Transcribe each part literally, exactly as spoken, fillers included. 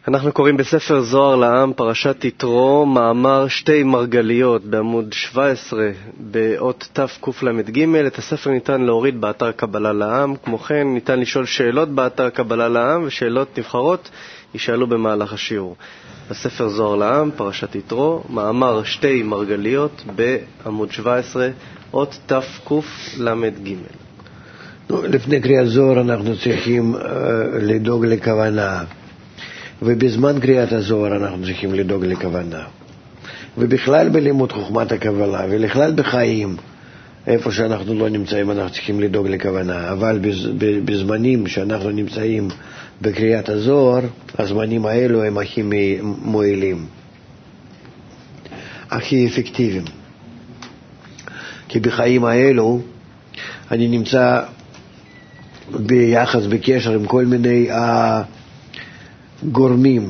אנחנו קוראים בספר זוהר לעם, פרשת יתרו, מאמר שתי מרגליות בעמוד שבע עשרה באות תקל"ג. את הספר ניתן להוריד באתר קבלה לעם. כמו כן ניתן לשאול שאלות באתר קבלה לעם, ושאלות נבחרות יישאלו במהלך השיעור. בספר זוהר לעם, פרשת יתרו, מאמר שתי מרגליות בעמוד שבע עשרה, אות תקל"ג. לפני קריאת זוהר אנחנו צריכים uh, לדאוג לכוונה, ובזמן קריאת הזוהר אנחנו צריכים לדאוג לכוונה, ובכלל בלימוד חוכמת הקבלה ולכלל בחיים איפה שאנחנו לא נמצאים אנחנו צריכים לדאוג לכוונה. אבל בז, בזמנים שאנחנו נמצאים בקריאת הזוהר, הזמנים האלו הם הכי מועילים, הכי אפקטיביים, כי בחיים האלו אני נמצא ביחס, בקשר עם כל מיני גורמים,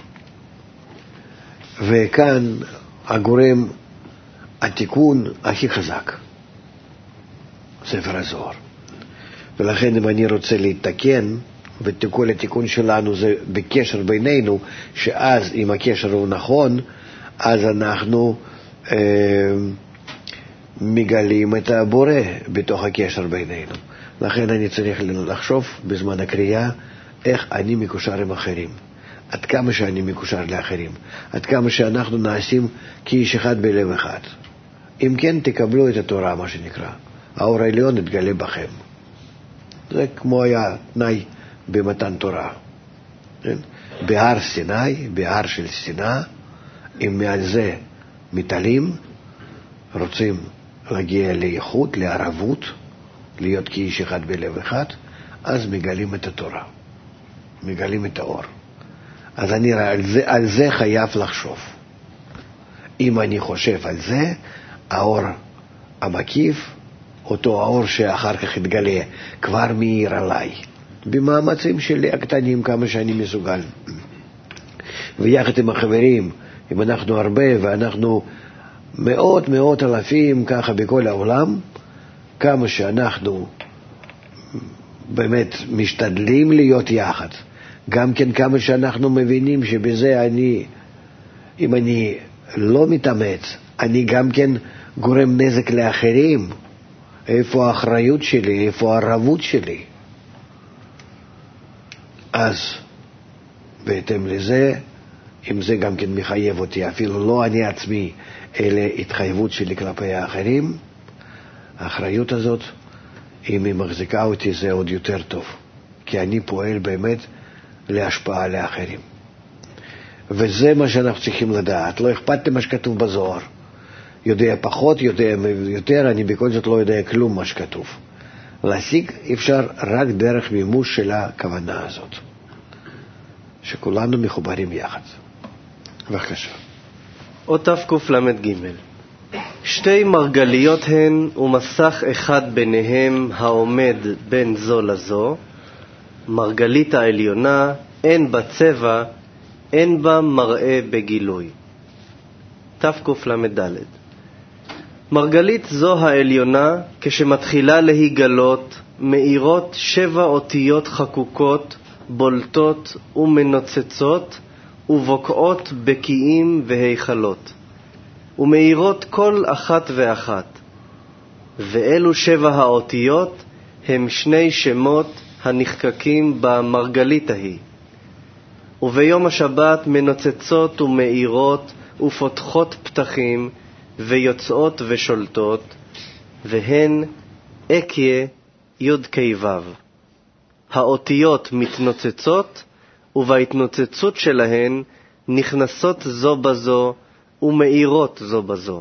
וכאן הגורם התיקון הכי חזק, ספר הזוהר. ולכן אם אני רוצה להתקן, וכל התיקון שלנו זה בקשר בינינו, שאז אם הקשר הוא נכון, אז אנחנו אה, מגלים את הבורא בתוך הקשר בינינו. לכן אני צריך לחשוב בזמן הקריאה איך אני מקושר עם אחרים, עד כמה שאני מקושר לאחרים, עד כמה שאנחנו נעשים כאיש אחד בלב אחד. אם כן תקבלו את התורה, מה שנקרא, האור העליון יתגלה בכם. זה כמו היה תנאי במתן תורה, כן? בהר סיני, בהר של שנאה, אם מעל זה מתעלים, רוצים להגיע לייחוד, לערבות, להיות כאיש אחד בלב אחד, אז מגלים את התורה, מגלים את האור. אז אני על זה, על זה חייב לחשוב. אם אני חושב על זה, האור המקיף, אותו האור שאחר כך יתגלה, כבר מאיר עליי, במאמצים שלי הקטנים כמה שאני מסוגל. ויחד עם החברים, אם אנחנו הרבה ואנחנו מאות מאות אלפים ככה בכל העולם, כמה שאנחנו באמת משתדלים להיות יחד, גם כן כמה שאנחנו מבינים שבזה אני, אם אני לא מתאמץ, אני גם כן גורם נזק לאחרים. איפה האחריות שלי, איפה הערבות שלי? אז בהתאם לזה, אם זה גם כן מחייב אותי, אפילו לא אני עצמי, אלא התחייבות שלי כלפי האחרים, האחריות הזאת, אם היא מחזיקה אותי, זה עוד יותר טוב, כי אני פועל באמת להשפעה לאחרים. וזה מה שאנחנו צריכים לדעת. לא אכפת לי מה שכתוב בזוהר, יודע פחות, יודע יותר, אני בכל זאת לא יודע כלום מה שכתוב. להשיג אפשר רק דרך מימוש של הכוונה הזאת, שכולנו מחוברים יחד. בבקשה. אות תקל"ג. שתי מרגליות הן ומסך אחד ביניהם העומד בין זו לזו. מרגלית העליונה אין בה צבע, אין בה מראה בגילוי. תקל"ד. מרגלית זו העליונה, כשמתחילה להיגלות, מאירות שבע אותיות חקוקות, בולטות ומנוצצות, ובוקעות בקיעים והיכלות, ומאירות כל אחת ואחת. ואלו שבע האותיות הם שני שמות הנחקקים במרגלית ההיא. וביום השבת מנוצצות ומאירות ופותחות פתחים ויוצאות ושולטות, והן אקיה יוד כיוו. האותיות מתנוצצות, ובהתנוצצות שלהן נכנסות זו בזו ומאירות זו בזו.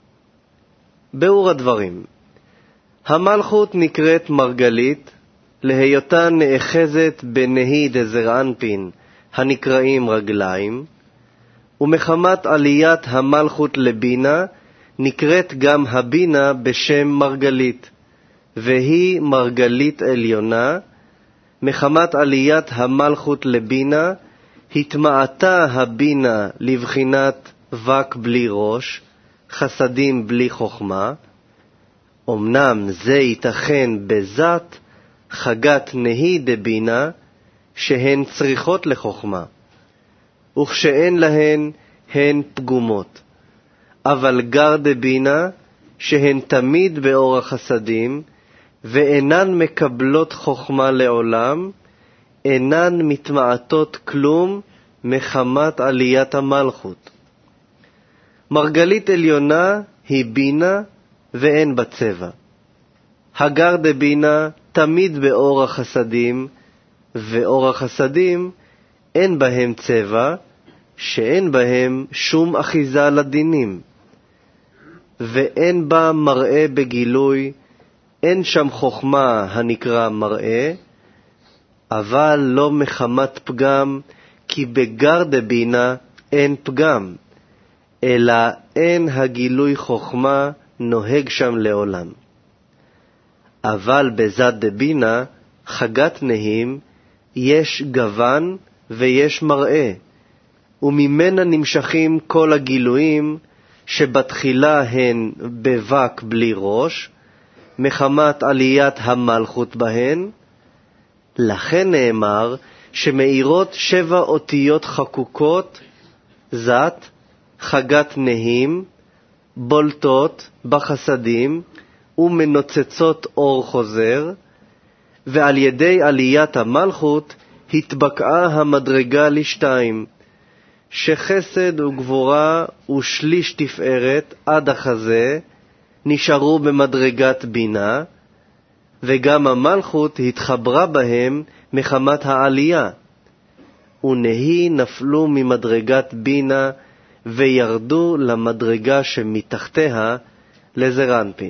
באור הדברים, המלכות נקראת מרגלית להיותה נאחזת בנהי דזר אנפין הנקראים רגליים, ומחמת עליית המלכות לבינה נקראת גם הבינה בשם מרגלית, והיא מרגלית עליונה. מחמת עליית המלכות לבינה התמעטה הבינה לבחינת וק בלי ראש, חסדים בלי חוכמה. אמנם זה ייתכן בזאת חגת נהי דבינה, שהן צריכות לחוכמה, וכשאין להן הן פגומות. אבל גר דבינה, שהן תמיד באור החסדים, ואינן מקבלות חוכמה לעולם, אינן מתמעטות כלום מחמת עליית המלכות. מרגלית עליונה היא בינה ואין בה צבע. הגר דבינה תמיד באור החסדים, ואור החסדים אין בהם צבע, שאין בהם שום אחיזה לדינים. ואין בה מראה בגילוי, אין שם חוכמה הנקרא מראה, אבל לא מחמת פגם, כי בגר דבינה אין פגם, אלא אין הגילוי חוכמה נוהג שם לעולם. אבל בזד דבינה, חגת נהים, יש גוון ויש מראה, וממנה נמשכים כל הגילויים, שבתחילה הן בבק בלי ראש, מחמת עליית המלכות בהן. לכן נאמר שמאירות שבע אותיות חקוקות, זת, חגת נהים, בולטות בחסדים ומנוצצות אור חוזר, ועל ידי עליית המלכות התבקעה המדרגה לשתיים, שחסד וגבורה ושליש תפארת עד החזה נשארו במדרגת בינה, וגם המלכות התחברה בהם מחמת העלייה, ונהי נפלו ממדרגת בינה וירדו למדרגה שמתחתיה לזרנפין.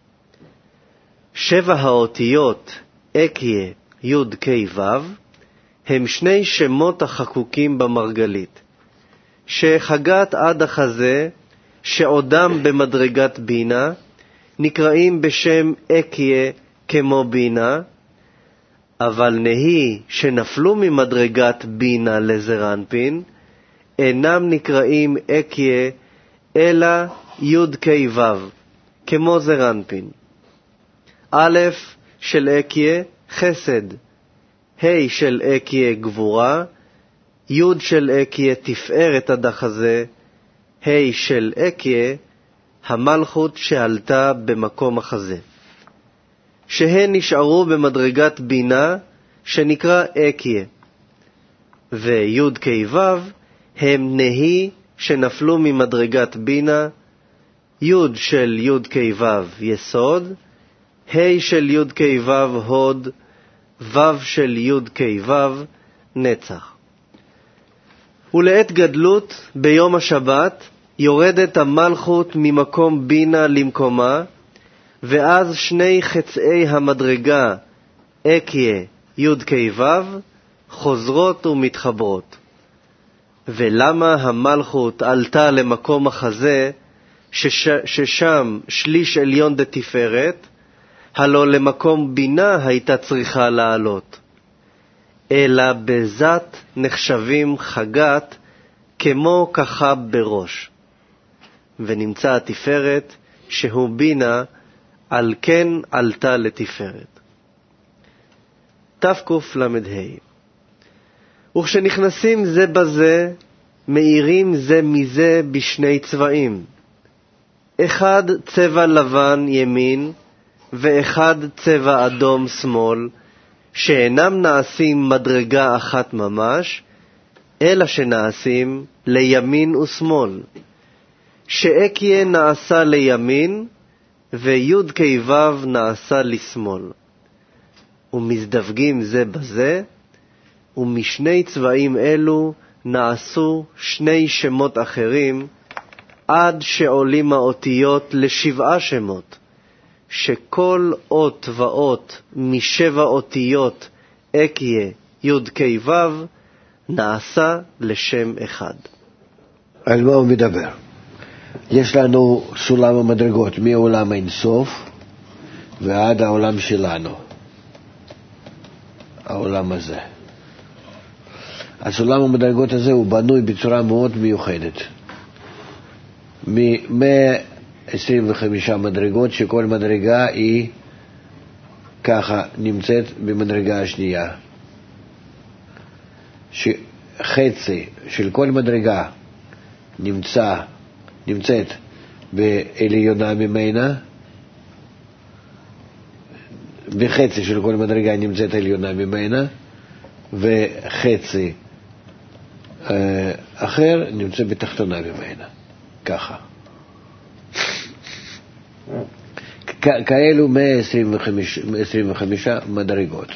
שבע האותיות אקיה י' כ' ו' הם שני שמות החקוקים במרגלית, שחגת עד החזה שעודם במדרגת בינה נקראים בשם אקיה כמו בינה, אבל נהי שנפלו ממדרגת בינה לזרנפין אינם נקראים אקיה אלא י' כ' ו' כמו זרנפין. א' של אקיה חסד, ה' של אקיה גבורה, י' של אקיה תפארת עד החזה, ה' של אקיה המלכות שעלתה במקום החזה, שהן נשארו במדרגת בינה שנקרא אקיה, וי' כ' ו' הם נהי שנפלו ממדרגת בינה, י' של י' כ' ו' יסוד, ה' של י' כ' ו' הוד, ו' של י' כ' ו' נצח. ולעת גדלות ביום השבת יורדת המלכות ממקום בינה למקומה, ואז שני חצאי המדרגה אקיה י' כ' ו' חוזרות ומתחברות. ולמה המלכות עלתה למקום החזה, שש, ששם שליש עליון דתפארת, הלא למקום בינה הייתה צריכה לעלות, אלא בזת נחשבים חגת כמו כחב בראש, ונמצא התפארת שהוא בינה, על כן עלתה לתפארת. תקל"ה. וכשנכנסים זה בזה, מאירים זה מזה בשני צבעים, אחד צבע לבן ימין, ואחד צבע אדום שמאל, שאינם נעשים מדרגה אחת ממש, אלא שנעשים לימין ושמאל, שאקיה נעשה לימין, וי' כ' ו' נעשה לשמאל, ומזדווגים זה בזה, ומשני צבעים אלו נעשו שני שמות אחרים, עד שעולים האותיות לשבעה שמות, שכל אות ואות משבע אותיות אקיה י' כ' ו' נעשה לשם אחד. על מה הוא מדבר? יש לנו סולם המדרגות מעולם אינסוף ועד העולם שלנו, העולם הזה. הסולם המדרגות הזה הוא בנוי בצורה מאוד מיוחדת, מ-מאה עשרים וחמש מדרגות, שכל מדרגה היא ככה נמצאת במדרגה השנייה, ש... וחצי של כל מדרגה נמצא, נמצאת בעליונה ממנה, וחצי של כל מדרגה נמצאת עליונה ממנה, וחצי אה, אחר נמצא בתחתונה ממנה. ככה. כ- כאלו מאה עשרים וחמש מדרגות.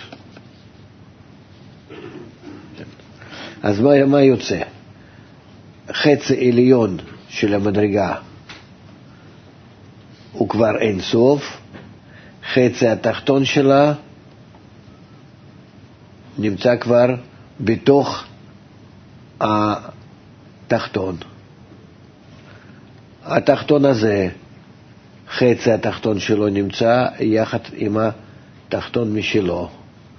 אז מה, מה יוצא? חצי עליון של המדרגה הוא כבר אין סוף, חצי התחתון שלה נמצא כבר בתוך התחתון. התחתון הזה, חצי התחתון שלו נמצא יחד עם התחתון משלו,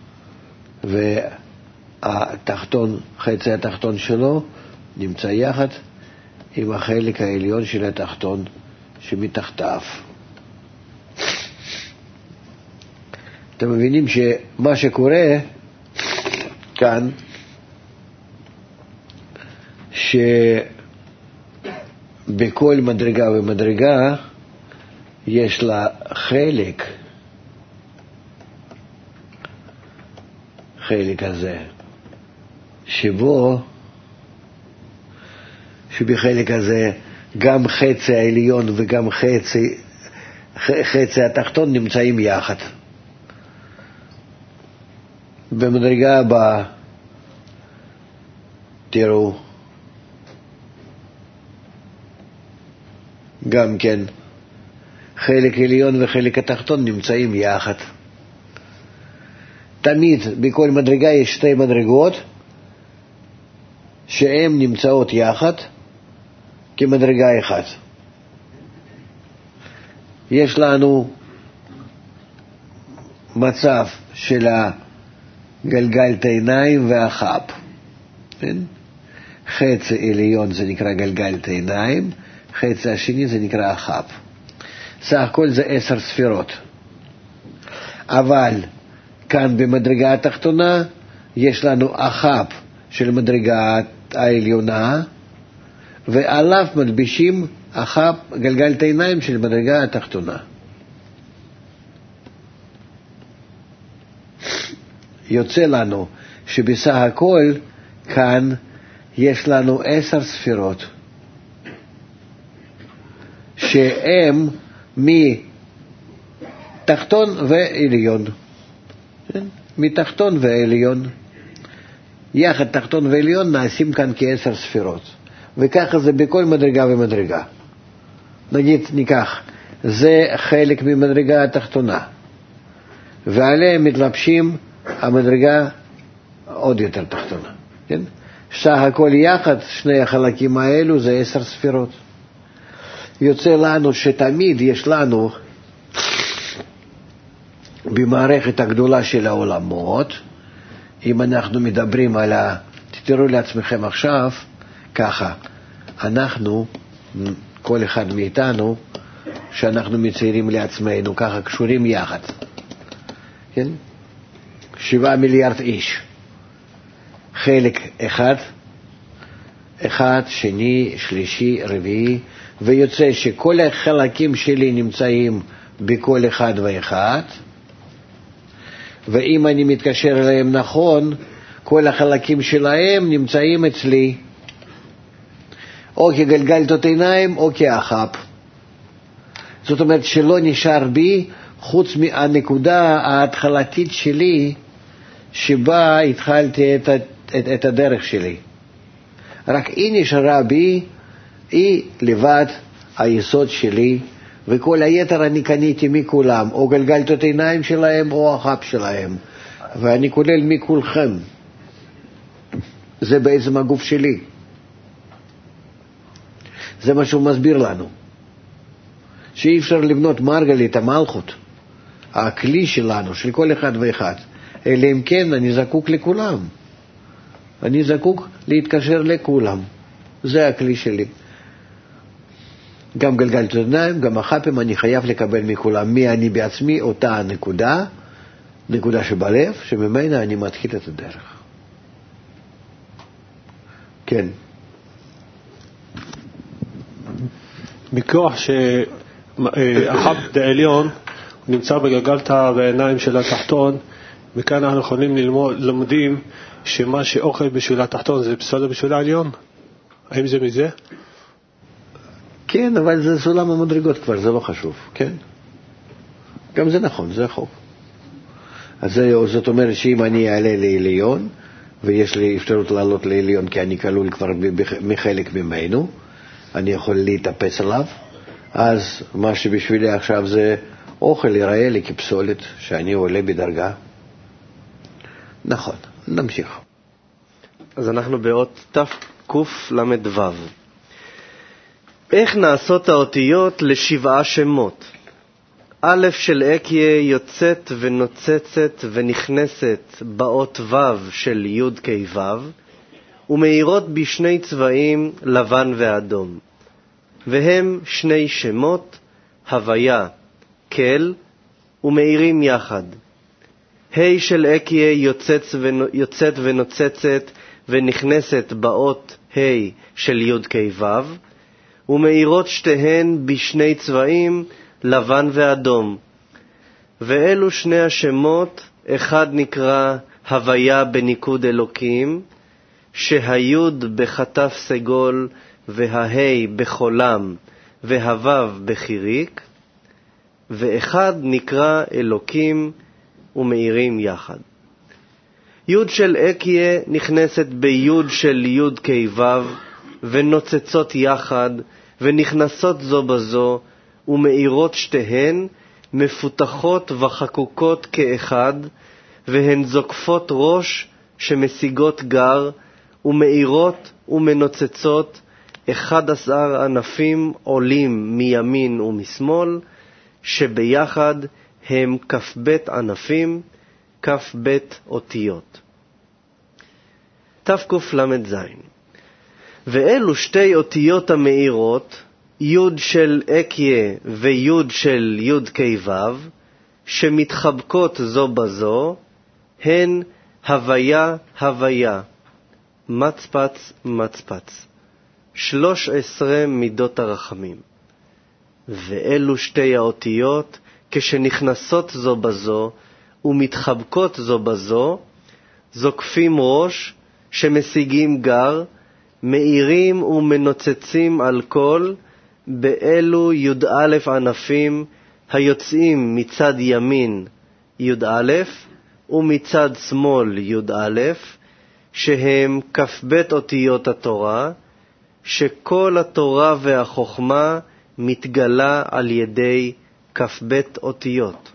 והתחתון, חצי התחתון שלו נמצא יחד עם החלק העליון של התחתון שמתחתיו. אתם מבינים שמה שקורה כאן, שבכל מדרגה ומדרגה יש לה חלק, חלק הזה, שבו, שבחלק הזה גם חצי העליון וגם חצי, חצי התחתון נמצאים יחד. במדרגה הבאה, תראו, גם כן, חלק עליון וחלק התחתון נמצאים יחד. תמיד בכל מדרגה יש שתי מדרגות שהן נמצאות יחד כמדרגה אחת. יש לנו מצב של הגלגל עיניים והחב. כן? חצי עליון זה נקרא גלגל עיניים, חצי השני זה נקרא החב. סך הכל זה עשר ספירות. אבל כאן במדרגה התחתונה יש לנו החב של מדרגה העליונה, ועליו מלבישים החב גלגל עיניים של מדרגה התחתונה. יוצא לנו שבסך הכל כאן יש לנו עשר ספירות שהם מתחתון ועליון. מתחתון ועליון. יחד תחתון ועליון נעשים כאן כעשר ספירות. וככה זה בכל מדרגה ומדרגה. נגיד ניקח, זה חלק ממדרגה התחתונה. ועליהם מתלבשים המדרגה עוד יותר תחתונה. כן? סך הכל יחד, שני החלקים האלו זה עשר ספירות. יוצא לנו שתמיד יש לנו במערכת הגדולה של העולמות, אם אנחנו מדברים על ה... תתראו לעצמכם עכשיו, ככה, אנחנו, כל אחד מאיתנו, שאנחנו מציירים לעצמנו, ככה קשורים יחד. כן? שבעה מיליארד איש. חלק אחד, אחד, שני, שלישי, רביעי, ויוצא שכל החלקים שלי נמצאים בכל אחד ואחד, ואם אני מתקשר אליהם נכון, כל החלקים שלהם נמצאים אצלי, או כגלגלת עיניים או כאחב. זאת אומרת שלא נשאר בי חוץ מהנקודה ההתחלתית שלי שבה התחלתי את, את, את הדרך שלי. רק היא נשארה בי, היא לבד היסוד שלי, וכל היתר אני קניתי מכולם, או גלגלת עיניים שלהם או החב שלהם, ואני כולל מכולכם. זה בעצם הגוף שלי. זה מה שהוא מסביר לנו, שאי אפשר לבנות מרגלית המלכות, הכלי שלנו, של כל אחד ואחד, אלא אם כן אני זקוק לכולם. אני זקוק להתקשר לכולם. זה הכלי שלי. גם גלגלת עיניים, גם החפים, אני חייב לקבל מכולם. מי אני בעצמי? אותה הנקודה, נקודה שבלב, שממנה אני מתחיל את הדרך. כן. מכוח שהחב העליון נמצא בגלגלת בעיניים של התחתון, מכאן אנחנו יכולים ללמוד, לומדים שמה שאוכל בשביל התחתון זה בסדר בשביל העליון? האם זה מזה? כן, אבל זה סולם המדרגות כבר, זה לא חשוב, כן? גם זה נכון, זה החוק. אז זה, זאת אומרת שאם אני אעלה לעליון, ויש לי אפשרות לעלות לעליון כי אני כלול כבר מחלק ממנו, אני יכול להתאפס עליו, אז מה שבשבילי עכשיו זה אוכל יראה לי כפסולת שאני עולה בדרגה. נכון, נמשיך. אז אנחנו באות תקל"ו. איך נעשות האותיות לשבעה שמות? א' של אקיה יוצאת ונוצצת ונכנסת באות ו' של י' כ' ו' ומאירות בשני צבעים לבן ואדום, והם שני שמות, הוויה, כל, ומאירים יחד. ה' של אקיה יוצאת, יוצאת ונוצצת ונכנסת באות ה' של י' כ' ו' ומאירות שתיהן בשני צבעים לבן ואדום. ואלו שני השמות, אחד נקרא הוויה בניקוד אלוקים, שהיוד בכתף סגול וההי בחולם והוו בחיריק, ואחד נקרא אלוקים ומאירים יחד. יוד של אקיה נכנסת ביוד של יוד כ' ו' ונוצצות יחד ונכנסות זו בזו ומאירות שתיהן, מפותחות וחקוקות כאחד, והן זוקפות ראש שמשיגות גר, ומאירות ומנוצצות, אחד עשר ענפים עולים מימין ומשמאל, שביחד הם כ"ב ענפים, כ"ב אותיות. תקל"ז. ואלו שתי אותיות המאירות, י' של אקיה וי' של י' כ' ו', שמתחבקות זו בזו, הן הוויה הוויה, מצפץ מצפץ, שלוש עשרה מידות הרחמים. ואלו שתי האותיות, כשנכנסות זו בזו ומתחבקות זו בזו, זוקפים ראש שמשיגים גר, מאירים ומנוצצים על כל, באלו י"א ענפים היוצאים מצד ימין י"א ומצד שמאל י"א, שהם כ"ב אותיות התורה, שכל התורה והחוכמה מתגלה על ידי כ"ב אותיות.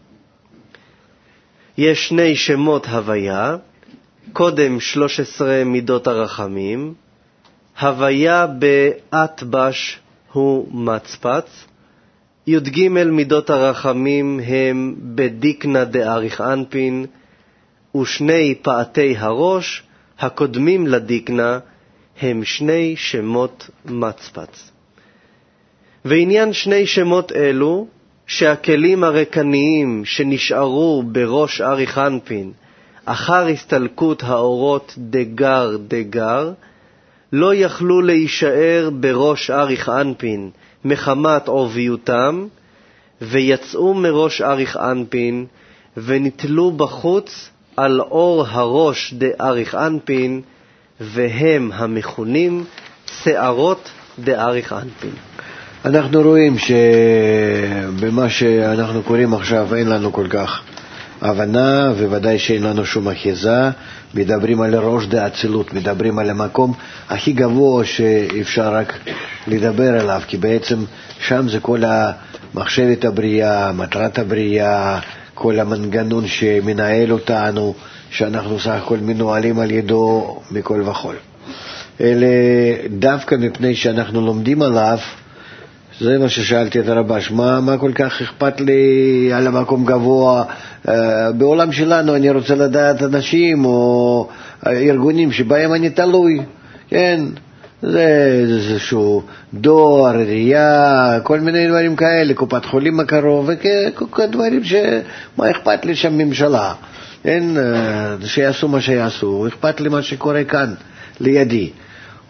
יש שני שמות הוויה, קודם שלוש עשרה מידות הרחמים, הוויה באטבש הוא מצפץ, י"ג מידות הרחמים הם בדיקנה דאריך אנפין, ושני פעתי הראש הקודמים לדיקנה הם שני שמות מצפץ. ועניין שני שמות אלו, שהכלים הרקניים שנשארו בראש אריך אנפין אחר הסתלקות האורות דגר דגר, לא יכלו להישאר בראש אריך אנפין מחמת עוביותם, ויצאו מראש אריך אנפין ונתלו בחוץ על אור הראש דאריך אנפין, והם המכונים שערות דאריך אנפין. אנחנו רואים שבמה שאנחנו קוראים עכשיו אין לנו כל כך הבנה, וודאי שאין לנו שום אחיזה. מדברים על ראש דאצילות, מדברים על המקום הכי גבוה שאפשר רק לדבר עליו, כי בעצם שם זה כל המחשבת הבריאה, מטרת הבריאה, כל המנגנון שמנהל אותנו, שאנחנו סך הכל מנוהלים על ידו מכל וכל. אלה דווקא מפני שאנחנו לומדים עליו, זה מה ששאלתי את הרבש, מה, מה כל כך אכפת לי על המקום גבוה? Uh, בעולם שלנו אני רוצה לדעת אנשים או ארגונים שבהם אני תלוי, כן? זה איזשהו דור, ראייה, כל מיני דברים כאלה, קופת חולים הקרוב, וכל דברים שמה אכפת לי שם ממשלה, אין, uh, שיעשו מה שיעשו, אכפת לי מה שקורה כאן לידי.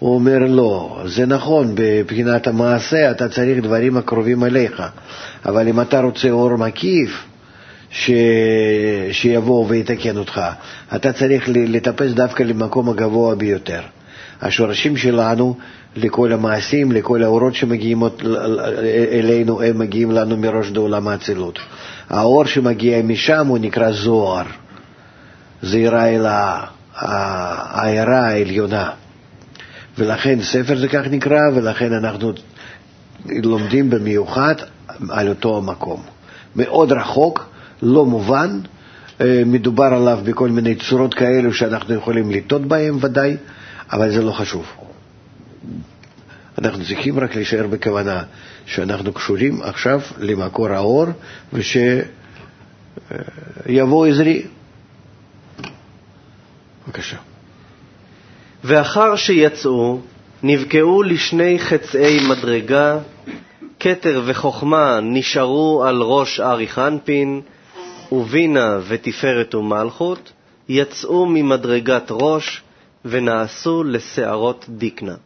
הוא אומר לא, זה נכון, בבחינת המעשה אתה צריך דברים הקרובים אליך, אבל אם אתה רוצה אור מקיף ש... שיבוא ויתקן אותך, אתה צריך לטפס דווקא למקום הגבוה ביותר. השורשים שלנו לכל המעשים, לכל האורות שמגיעים אלינו, הם מגיעים לנו מראש בעולם האצילות. האור שמגיע משם הוא נקרא זוהר, זעירה אל העירה העליונה, ולכן ספר זה כך נקרא, ולכן אנחנו לומדים במיוחד על אותו המקום. מאוד רחוק, לא מובן, מדובר עליו בכל מיני צורות כאלו שאנחנו יכולים לטעות בהם ודאי, אבל זה לא חשוב. אנחנו צריכים רק להישאר בכוונה שאנחנו קשורים עכשיו למקור האור, ושיבוא עזרי. בבקשה. ואחר שיצאו, נבקעו לשני חצאי מדרגה, כתר וחוכמה נשארו על ראש ארי חנפין, ובינה ותפארת ומלכות יצאו ממדרגת ראש ונעשו לשערות דיקנה.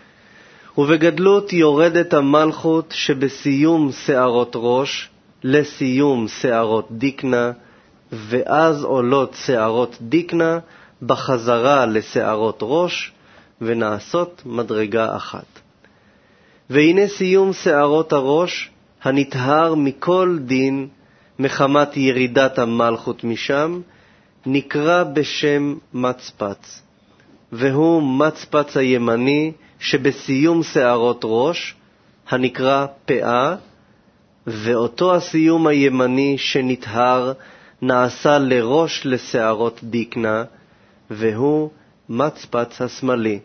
ובגדלות יורדת המלכות שבסיום שערות ראש לסיום שערות דיקנה, ואז עולות שערות דיקנה בחזרה לשערות ראש ונעשות מדרגה אחת. והנה סיום שערות הראש הנטהר מכל דין מחמת ירידת המלכות משם נקרא בשם מצפץ, והוא מצפץ הימני שבסיום שערות ראש הנקרא פאה, ואותו הסיום הימני שנטהר נעשה לראש לשערות דיקנה, והוא מצפץ השמאלי.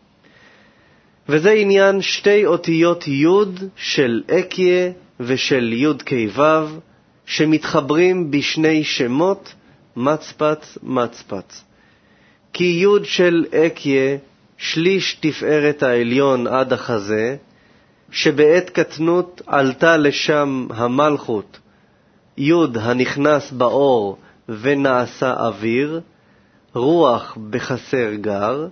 וזה עניין שתי אותיות יוד של אקיה ושל יוד כיוו שמתחברים בשני שמות מצפץ מצפץ. כי יוד של אקיה שליש תפארת העליון עד החזה, שבעת קטנות עלתה לשם המלכות, יוד הנכנס באור ונעשה אוויר, רוח בחסר גר,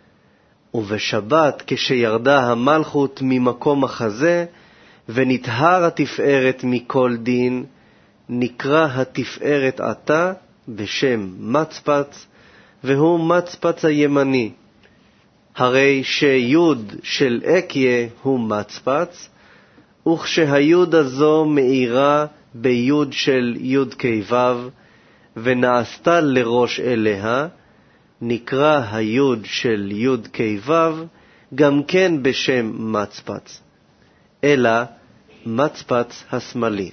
ובשבת כשירדה המלכות ממקום החזה ונטהר התפארת מכל דין, נקרא התפארת עתה בשם מצפץ, והוא מצפץ הימני. הרי שיוד של אקיה הוא מצפץ, וכשהיוד הזו מאירה ביוד של יוד כיוו ונעשתה לראש אליה, נקרא היוד של יוד כיוו גם כן בשם מצפץ, אלא מצפץ השמאלי.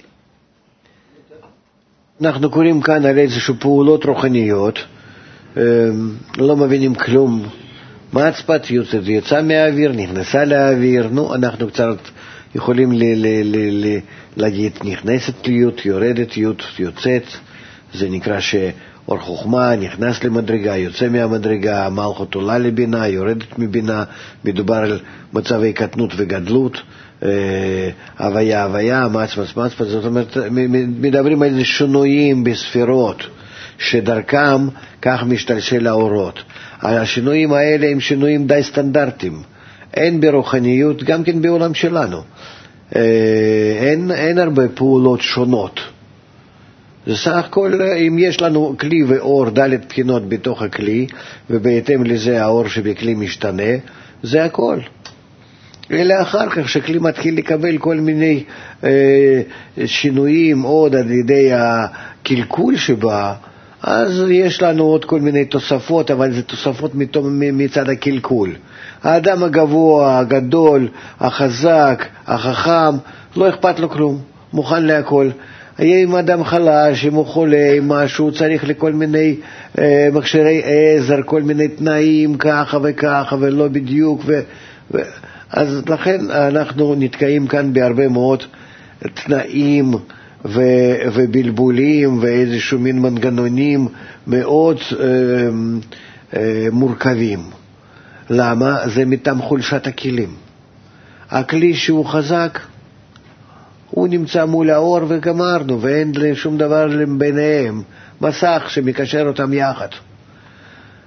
אנחנו קוראים כאן על איזשהו פעולות רוחניות, לא מבינים כלום. מצפץ יצא מהאוויר, נכנסה לאוויר, נו, אנחנו קצת יכולים ל- ל- ל- ל- להגיד נכנסת להיות, יורדת להיות, יוצאת. זה נקרא שאור חוכמה נכנס למדרגה, יוצא מהמדרגה, המלכות עולה לבינה, יורדת מבינה, מדובר על מצבי קטנות וגדלות, הוויה הוויה, מצפץ מצפץ, זאת אומרת, מדברים על איזה שינויים בספירות, שדרכם כך משתלשל האורות. השינויים האלה הם שינויים די סטנדרטיים, אין ברוחניות, גם כן בעולם שלנו, אין, אין הרבה פעולות שונות. זה סך הכל, אם יש לנו כלי ואור ד' בחינות בתוך הכלי, ובהתאם לזה האור שבכלי משתנה, זה הכל. אלא אחר כך שכלי מתחיל לקבל כל מיני אה, שינויים עוד על ידי הקלקול שבה, אז יש לנו עוד כל מיני תוספות, אבל זה תוספות מצד הקלקול. האדם הגבוה, הגדול, החזק, החכם, לא אכפת לו כלום, מוכן להכל. אם אדם חלש, אם הוא חולה, אם משהו, צריך לכל מיני אה, מכשירי עזר, כל מיני תנאים ככה וככה, ולא בדיוק. ו, ו, אז לכן אנחנו נתקעים כאן בהרבה מאוד תנאים ו, ובלבולים ואיזשהו מין מנגנונים מאוד אה, אה, מורכבים. למה? זה מטעם חולשת הכלים. הכלי שהוא חזק, הוא נמצא מול האור וגמרנו, ואין שום דבר ביניהם, מסך שמקשר אותם יחד.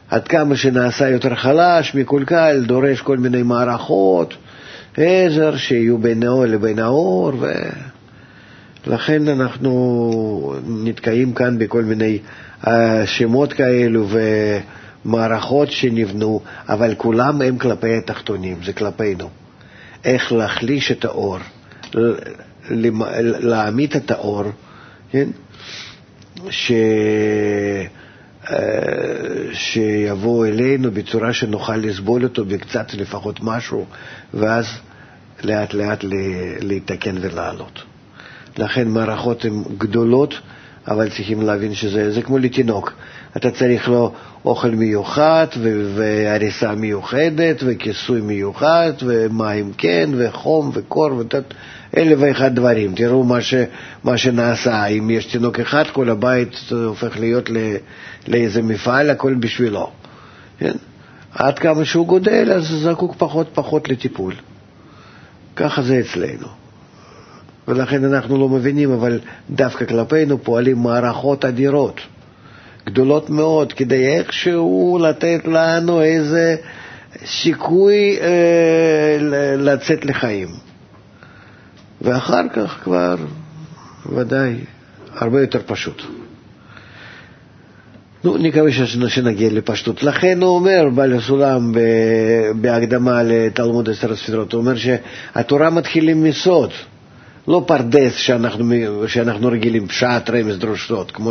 עד כמה שנעשה יותר חלש, מקולקל, דורש כל מיני מערכות, עזר שיהיו בינו לבין האור, ולכן אנחנו נתקעים כאן בכל מיני שמות כאלו ומערכות שנבנו, אבל כולם הם כלפי התחתונים, זה כלפינו. איך להחליש את האור, להעמיד את האור, כן? ש... שיבוא אלינו בצורה שנוכל לסבול אותו בקצת לפחות משהו, ואז לאט לאט להתקן ולעלות. לכן מערכות הן גדולות, אבל צריכים להבין שזה זה כמו לתינוק. אתה צריך לו אוכל מיוחד, והריסה מיוחדת, וכיסוי מיוחד, ומים כן, וחום, וקור, ותת... אלה ואחד דברים. תראו מה, ש... מה שנעשה. אם יש תינוק אחד, כל הבית הופך להיות ל... לאיזה מפעל, הכל בשבילו. כן? עד כמה שהוא גודל, אז זקוק פחות פחות לטיפול. ככה זה אצלנו. ולכן אנחנו לא מבינים, אבל דווקא כלפינו פועלים מערכות אדירות, גדולות מאוד, כדי איכשהו לתת לנו איזה סיכוי אה, לצאת לחיים. ואחר כך כבר ודאי הרבה יותר פשוט. נו, נקווה שנגיע לפשטות. לכן הוא אומר, בעל הסולם בהקדמה לתלמוד עשר הספירות, הוא אומר שהתורה מתחילים מסוד, לא פרדס שאנחנו, שאנחנו רגילים, פשט, רמז, דרשות, כמו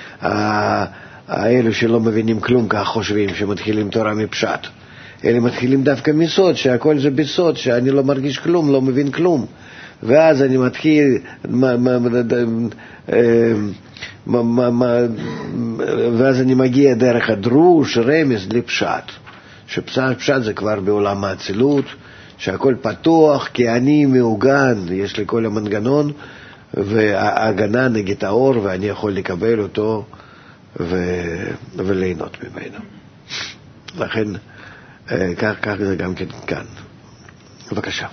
שהאלו שלא מבינים כלום כך חושבים שמתחילים תורה מפשט. אלה מתחילים דווקא מסוד, שהכל זה בסוד, שאני לא מרגיש כלום, לא מבין כלום. ואז אני מתחיל, ואז אני מגיע דרך הדרוש, רמז, לפשט. שפשט זה כבר בעולם האצילות, שהכל פתוח, כי אני מעוגן, יש לי כל המנגנון, וההגנה נגד האור, ואני יכול לקבל אותו ו... וליהנות ממנו. לכן, כך, כך זה גם כן כאן. בבקשה.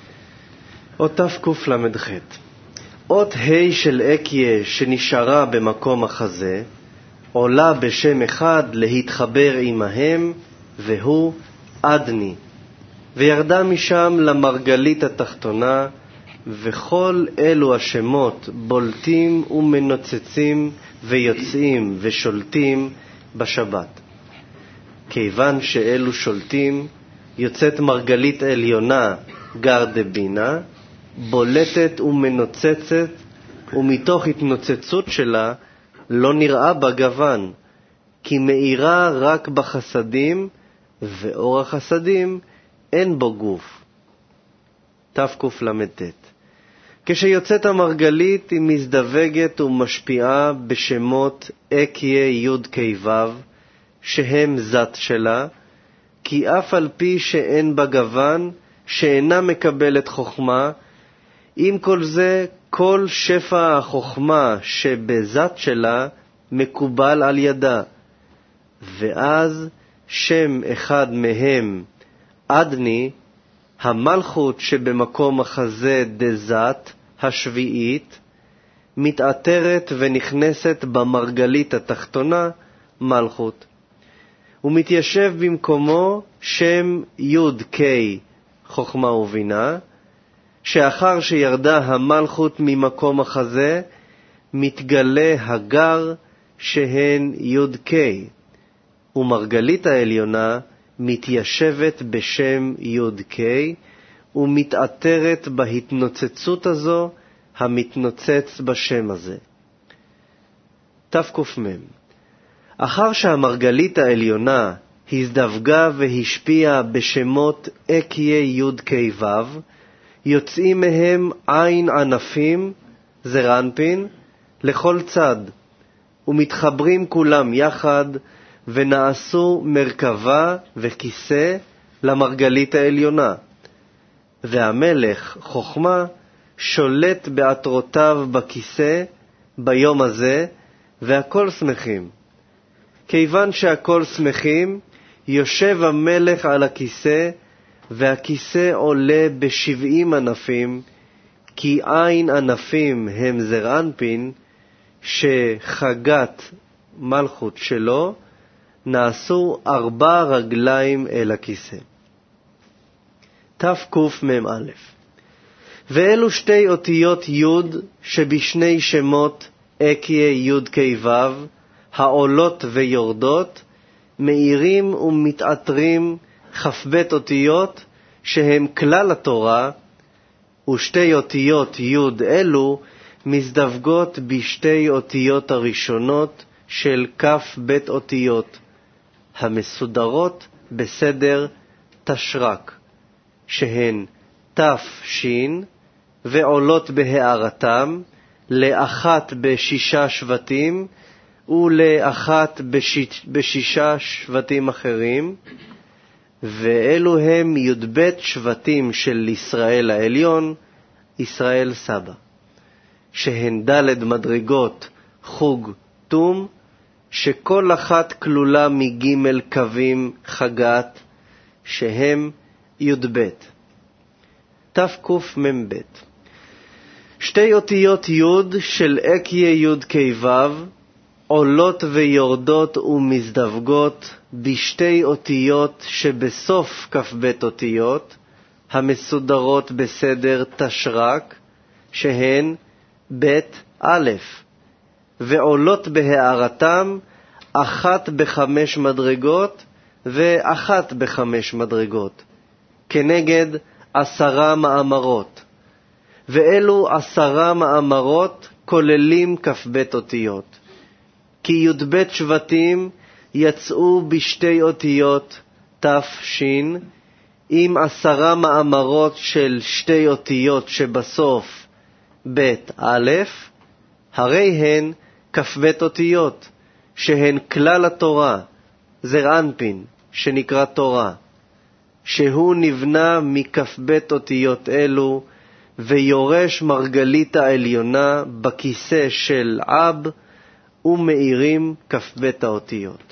אות תקל"ח. אות ה' של אקיה שנשארה במקום החזה, עולה בשם אחד להתחבר עמהם, והוא אדני. וירדה משם למרגלית התחתונה, וכל אלו השמות בולטים ומנוצצים ויוצאים ושולטים בשבת. כיוון שאלו שולטים, יוצאת מרגלית עליונה גר דבינה, בולטת ומנוצצת, ומתוך התנוצצות שלה לא נראה בה גוון, כי מאירה רק בחסדים, ואור החסדים אין בו גוף. תקל"ט. כשיוצאת המרגלית היא מזדווגת ומשפיעה בשמות אקיה י' כ' ו' שהם זת שלה, כי אף על פי שאין בה גוון, שאינה מקבלת חוכמה, עם כל זה כל שפע החוכמה שבזת שלה מקובל על ידה. ואז שם אחד מהם, אדני, המלכות שבמקום החזה דזת, השביעית, מתעטרת ונכנסת במרגלית התחתונה, מלכות. ומתיישב במקומו שם י' כ' חוכמה ובינה, שאחר שירדה המלכות ממקום החזה, מתגלה הגר שהן י' כ', ומרגלית העליונה מתיישבת בשם י' כ', ומתעטרת בהתנוצצות הזו המתנוצץ בשם הזה. תק"מ. אחר שהמרגלית העליונה הזדווגה והשפיעה בשמות אקיה י' כ' ו', יוצאים מהם עין ענפים, זרנפין, לכל צד, ומתחברים כולם יחד, ונעשו מרכבה וכיסא למרגלית העליונה. והמלך חוכמה שולט בעטרותיו בכיסא ביום הזה, והכל שמחים. כיוון שהכל שמחים, יושב המלך על הכיסא, והכיסא עולה בשבעים ענפים, כי עין ענפים הם זרענפין, שחגת מלכות שלו, נעשו ארבע רגליים אל הכיסא. תקמ"א. ואלו שתי אותיות י' שבשני שמות אקיה י' כ' ו', העולות ויורדות, מאירים ומתעטרים כ"ב אותיות שהם כלל התורה, ושתי אותיות י' אלו מזדווגות בשתי אותיות הראשונות של כ"ב אותיות, המסודרות בסדר תשרק, שהן תש, ועולות בהערתם לאחת בשישה שבטים ולאחת בשיש, בשישה שבטים אחרים, ואלו הם י"ב שבטים של ישראל העליון, ישראל סבא, שהן ד' מדרגות חוג תום, שכל אחת כלולה מג' קווים חגת, שהם י"ב. תקמ"ב. שתי אותיות י' של אקיה י' כ' ו', עולות ויורדות ומזדווגות בשתי אותיות שבסוף כ"ב אותיות, המסודרות בסדר תשרק, שהן ב' א', ועולות בהערתם אחת בחמש מדרגות ואחת בחמש מדרגות, כנגד עשרה מאמרות. ואלו עשרה מאמרות כוללים כ"ב אותיות. כי י"ב שבטים יצאו בשתי אותיות תש, עם עשרה מאמרות של שתי אותיות שבסוף ב' א', הרי הן כ"ב אותיות, שהן כלל התורה, זר אנפין, שנקרא תורה, שהוא נבנה מכ"ב אותיות אלו, ויורש מרגלית העליונה בכיסא של אב, ומאירים כ"ב האותיות.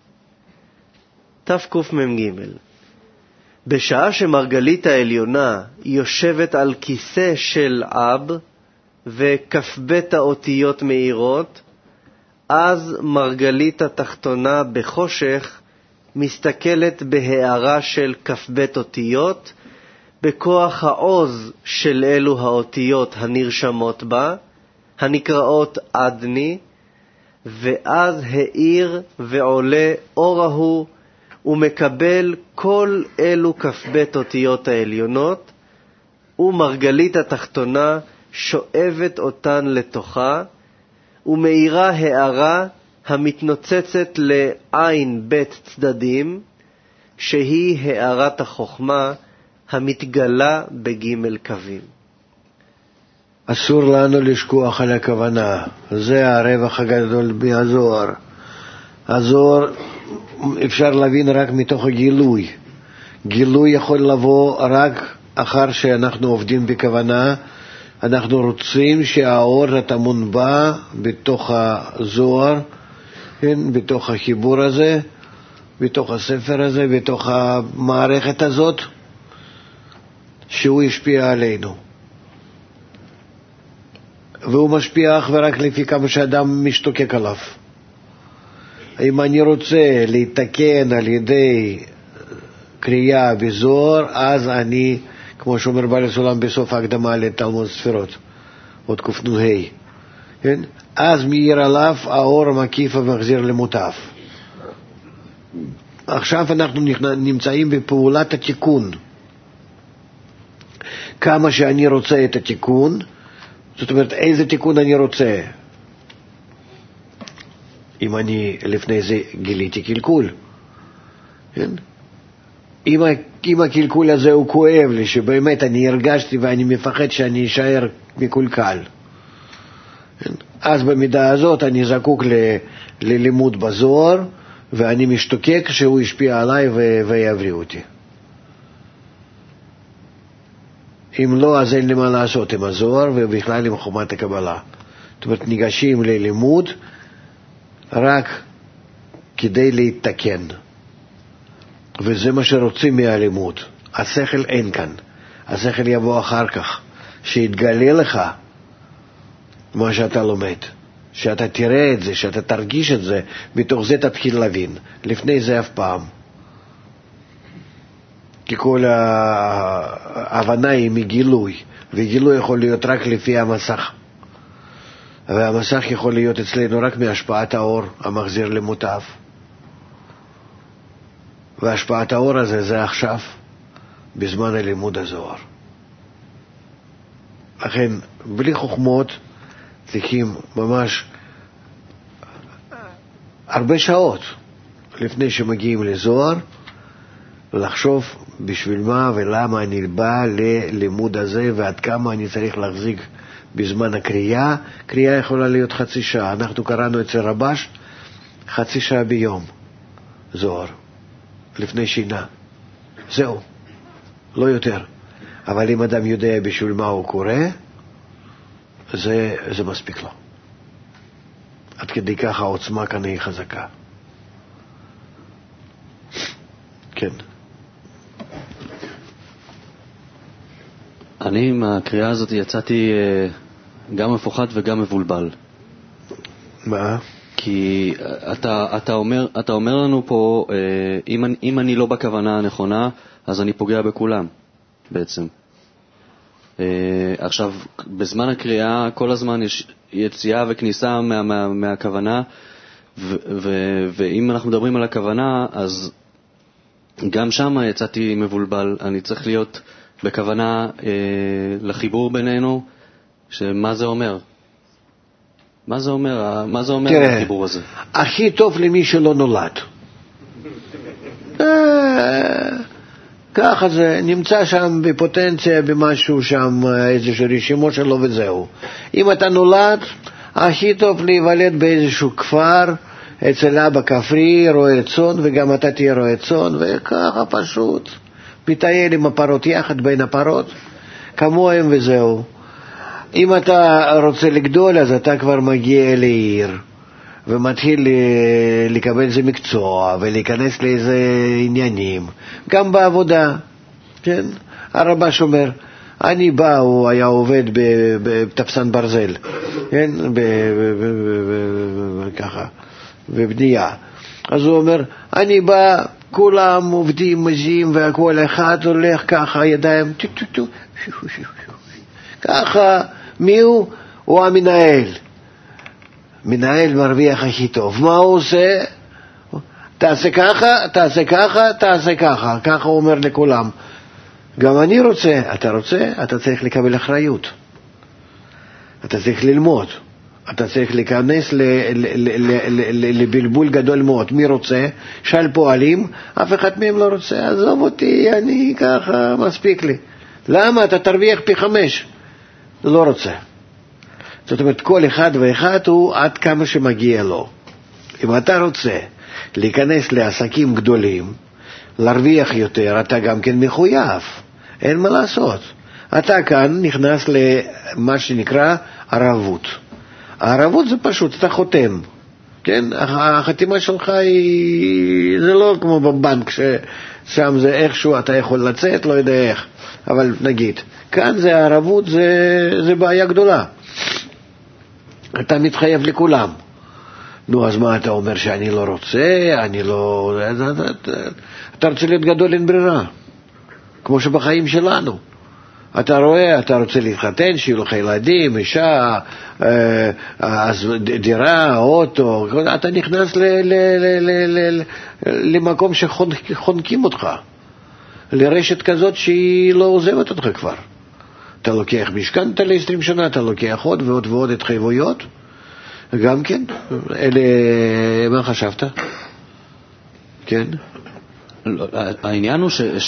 תקמ"ג. בשעה שמרגלית העליונה יושבת על כיסא של אב, וכ"ב האותיות מאירות, אז מרגלית התחתונה בחושך מסתכלת בהערה של כ"ב אותיות, בכוח העוז של אלו האותיות הנרשמות בה, הנקראות אדני, ואז העיר ועולה אור ההוא, ומקבל כל אלו כ"ב אותיות העליונות, ומרגלית התחתונה שואבת אותן לתוכה, ומאירה הערה המתנוצצת לעין בית צדדים, שהיא הערת החוכמה המתגלה בג' קווים. אסור לנו לשכוח על הכוונה, זה הרווח הגדול מהזוהר. הזוהר אפשר להבין רק מתוך הגילוי. גילוי יכול לבוא רק אחר שאנחנו עובדים בכוונה. אנחנו רוצים שהאור הטמון בה בתוך הזוהר, כן, בתוך החיבור הזה, בתוך הספר הזה, בתוך המערכת הזאת, שהוא ישפיע עלינו. והוא משפיע אך ורק לפי כמה שאדם משתוקק עליו. אם אני רוצה להתקן על ידי קריאה בזוהר, אז אני, כמו שאומר בעל הסולם בסוף ההקדמה לתלמוד ספירות, עוד קנ"ה, כן? אז מאיר עליו האור המקיף ומחזיר למוטף. עכשיו אנחנו נמצאים בפעולת התיקון. כמה שאני רוצה את התיקון, זאת אומרת, איזה תיקון אני רוצה? אם אני לפני זה גיליתי קלקול, כן? אם, אם הקלקול הזה הוא כואב לי, שבאמת אני הרגשתי ואני מפחד שאני אשאר מקולקל, כן? אז במידה הזאת אני זקוק ל, ללימוד בזוהר, ואני משתוקק שהוא ישפיע עליי ו- ויבריא אותי. אם לא, אז אין לי מה לעשות עם הזוהר ובכלל עם חומת הקבלה. זאת אומרת, ניגשים ללימוד רק כדי להתתקן, וזה מה שרוצים מהלימוד. השכל אין כאן, השכל יבוא אחר כך, שיתגלה לך מה שאתה לומד. שאתה תראה את זה, שאתה תרגיש את זה, מתוך זה תתחיל להבין. לפני זה אף פעם. כי כל ההבנה היא מגילוי, וגילוי יכול להיות רק לפי המסך. והמסך יכול להיות אצלנו רק מהשפעת האור המחזיר למוטב. והשפעת האור הזה זה עכשיו, בזמן הלימוד הזוהר. לכן, בלי חוכמות, צריכים ממש הרבה שעות לפני שמגיעים לזוהר, לחשוב בשביל מה ולמה אני בא ללימוד הזה, ועד כמה אני צריך להחזיק בזמן הקריאה. קריאה יכולה להיות חצי שעה. אנחנו קראנו אצל רבש חצי שעה ביום זוהר, לפני שינה. זהו, לא יותר. אבל אם אדם יודע בשביל מה הוא קורא, זה, זה מספיק לו. עד כדי כך העוצמה כאן היא חזקה. כן. אני עם הקריאה הזאת יצאתי גם מפוחד וגם מבולבל. מה? כי אתה, אתה אומר, אתה אומר לנו פה, אם, אם אני לא בכוונה הנכונה, אז אני פוגע בכולם, בעצם. עכשיו, בזמן הקריאה, כל הזמן יש יציאה וכניסה מה, מה, מהכוונה, ו, ו, ואם אנחנו מדברים על הכוונה, אז גם שם יצאתי מבולבל. אני צריך להיות בכוונה אה, לחיבור בינינו, שמה זה אומר? מה זה אומר? מה זה אומר תראה, החיבור הזה? הכי טוב למי שלא נולד. ככה זה, נמצא שם בפוטנציה, במשהו שם, איזשהו רשימו שלו וזהו. אם אתה נולד, הכי טוב להיוולד באיזשהו כפר, אצל אבא כפרי, רועה צאן, וגם אתה תהיה רועה צאן, וככה פשוט. מתאייל עם הפרות יחד בין הפרות, כמוהם וזהו. אם אתה רוצה לגדול, אז אתה כבר מגיע לעיר, ומתחיל לקבל איזה מקצוע, ולהיכנס לאיזה עניינים, גם בעבודה, כן? הרבש אומר, אני בא, הוא היה עובד בתפסן ברזל, כן? ככה, בבנייה. אז הוא אומר, אני בא, כולם עובדים, מזים, והכל אחד הולך ככה, ידיים, טו טו טו, ככה, מי הוא? הוא המנהל. מנהל מרוויח הכי טוב. מה הוא עושה? תעשה ככה, תעשה ככה, תעשה ככה. ככה הוא אומר לכולם. גם אני רוצה. אתה רוצה? אתה צריך לקבל אחריות. אתה צריך ללמוד. אתה צריך להיכנס לבלבול גדול מאוד. מי רוצה? שאל פועלים, אף אחד מהם לא רוצה. עזוב אותי, אני ככה, מספיק לי. למה? אתה תרוויח פי חמש. לא רוצה. זאת אומרת, כל אחד ואחד הוא עד כמה שמגיע לו. אם אתה רוצה להיכנס לעסקים גדולים, להרוויח יותר, אתה גם כן מחויב. אין מה לעשות. אתה כאן נכנס למה שנקרא ערבות. הערבות זה פשוט, אתה חותם. כן? החתימה שלך היא, זה לא כמו בבנק, ששם זה איכשהו אתה יכול לצאת, לא יודע איך. אבל נגיד, כאן זה הערבות, זה, זה בעיה גדולה. אתה מתחייב לכולם. נו, אז מה אתה אומר שאני לא רוצה, אני לא... אתה רוצה להיות גדול, אין ברירה. כמו שבחיים שלנו. אתה רואה, אתה רוצה להתחתן, שיהיו לך ילדים, אישה, אז דירה, אוטו, אתה נכנס ל, ל, ל, ל, ל, למקום שחונקים אותך. לרשת כזאת שהיא לא עוזבת אותך כבר. אתה לוקח משכנתה ל-עשרים שנה, אתה לוקח עוד ועוד ועוד התחייבויות. גם כן, אלה, מה חשבת? כן? העניין הוא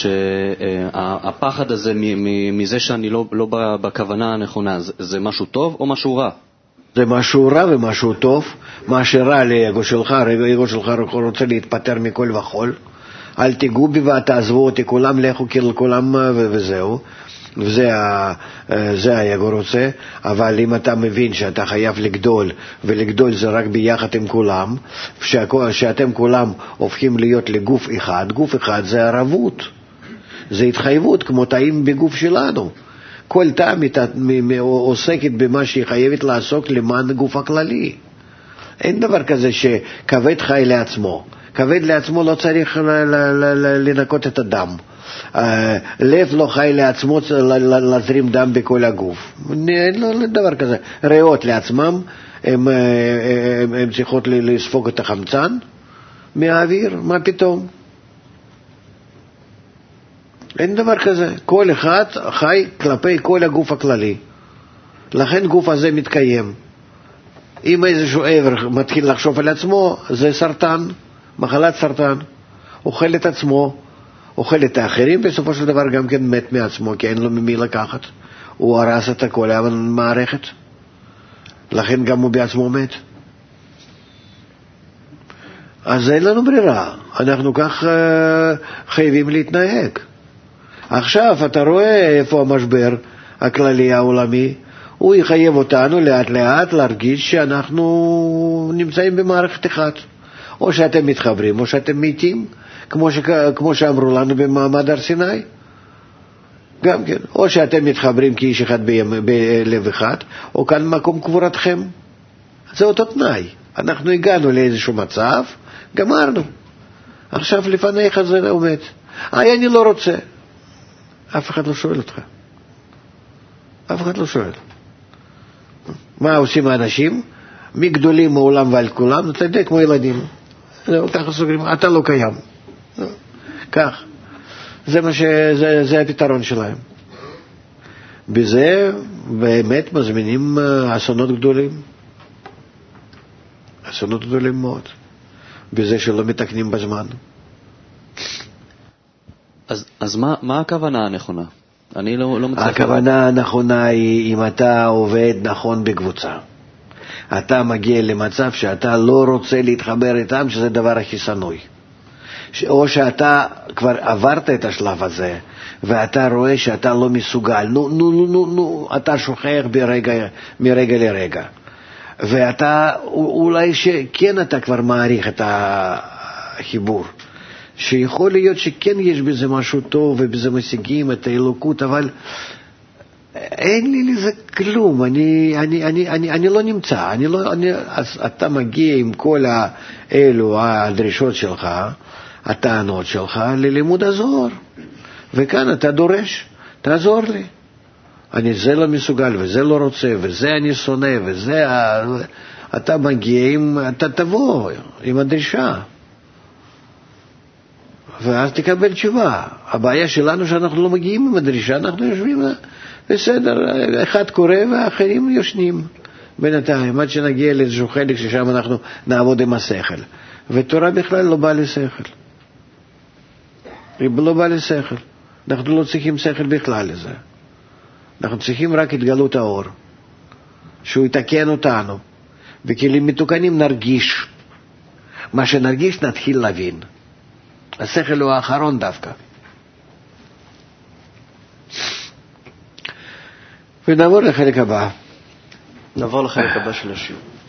שהפחד הזה מזה שאני לא בכוונה הנכונה, זה משהו טוב או משהו רע? זה משהו רע ומשהו טוב. מה שרע לאגו שלך, האגו שלך רוצה להתפטר מכל וחול. אל תיגעו בי ותעזבו אותי, כולם לכו כולם וזהו. וזה זה האגו רוצה. אבל אם אתה מבין שאתה חייב לגדול, ולגדול זה רק ביחד עם כולם, שאתם כולם הופכים להיות לגוף אחד, גוף אחד זה ערבות, זה התחייבות כמו תאים בגוף שלנו. כל תא עוסקת במה שהיא חייבת לעסוק למען גוף הכללי. אין דבר כזה שכבד חי לעצמו. כבד לעצמו לא צריך לנקות את הדם. לב לא חי לעצמו להזרים דם בכל הגוף. אין לו דבר כזה. ריאות לעצמם, הם, הם, הם צריכות לספוג את החמצן מהאוויר, מה פתאום? אין דבר כזה. כל אחד חי כלפי כל הגוף הכללי. לכן גוף הזה מתקיים. אם איזשהו עבר מתחיל לחשוב על עצמו, זה סרטן, מחלת סרטן. אוכל את עצמו, אוכל את האחרים, בסופו של דבר גם כן מת מעצמו, כי אין לו ממי לקחת. הוא הרס את כל המערכת. לכן גם הוא בעצמו מת. אז אין לנו ברירה. אנחנו כך uh, חייבים להתנהג. עכשיו אתה רואה איפה המשבר הכללי העולמי, הוא יחייב אותנו לאט לאט להרגיש שאנחנו נמצאים במערכת אחת. או שאתם מתחברים, או שאתם מתים, כמו, ש... כמו שאמרו לנו במעמד הר סיני. גם כן. או שאתם מתחברים כאיש אחד ב... בלב אחד, או כאן מקום קבורתכם. זה אותו תנאי. אנחנו הגענו לאיזשהו מצב, גמרנו. עכשיו לפניך זה עומד. איי, אני לא רוצה. אף אחד לא שואל אותך. אף אחד לא שואל. מה עושים האנשים? מי גדולים מעולם ועל כולם? אתה יודע, כמו ילדים. ככה סוגרים, אתה לא קיים. כך. זה מה ש... זה, זה הפתרון שלהם. בזה באמת מזמינים אסונות גדולים. אסונות גדולים מאוד. בזה שלא מתקנים בזמן. אז, אז מה, מה הכוונה הנכונה? אני לא, לא מצליח... הכוונה הנכונה היא אם אתה עובד נכון בקבוצה. אתה מגיע למצב שאתה לא רוצה להתחבר איתם, שזה דבר הכי שנוי. או שאתה כבר עברת את השלב הזה, ואתה רואה שאתה לא מסוגל, נו, נו, נו, נו, נו, אתה שוכח ברגע, מרגע לרגע. ואתה, אולי שכן אתה כבר מעריך את החיבור. שיכול להיות שכן יש בזה משהו טוב, ובזה משיגים את האלוקות, אבל אין לי לזה כלום, אני, אני, אני, אני, אני לא נמצא, אני לא, אני, אז אתה מגיע עם כל האלו, הדרישות שלך, הטענות שלך, ללימוד הזוהר, וכאן אתה דורש, תעזור לי. אני זה לא מסוגל, וזה לא רוצה, וזה אני שונא, וזה, אתה מגיע עם, אתה תבוא עם הדרישה. ואז תקבל תשובה. הבעיה שלנו שאנחנו לא מגיעים עם הדרישה, אנחנו יושבים בסדר, אחד קורא והאחרים יושנים בינתיים, עד שנגיע לאיזשהו חלק ששם אנחנו נעבוד עם השכל. ותורה בכלל לא באה לשכל. היא לא באה לשכל. אנחנו לא צריכים שכל בכלל לזה. אנחנו צריכים רק התגלות האור, שהוא יתקן אותנו. וכלים מתוקנים נרגיש. מה שנרגיש נתחיל להבין. השכל הוא האחרון דווקא. ונעבור לחלק הבא. נעבור לחלק הבא של השיעור.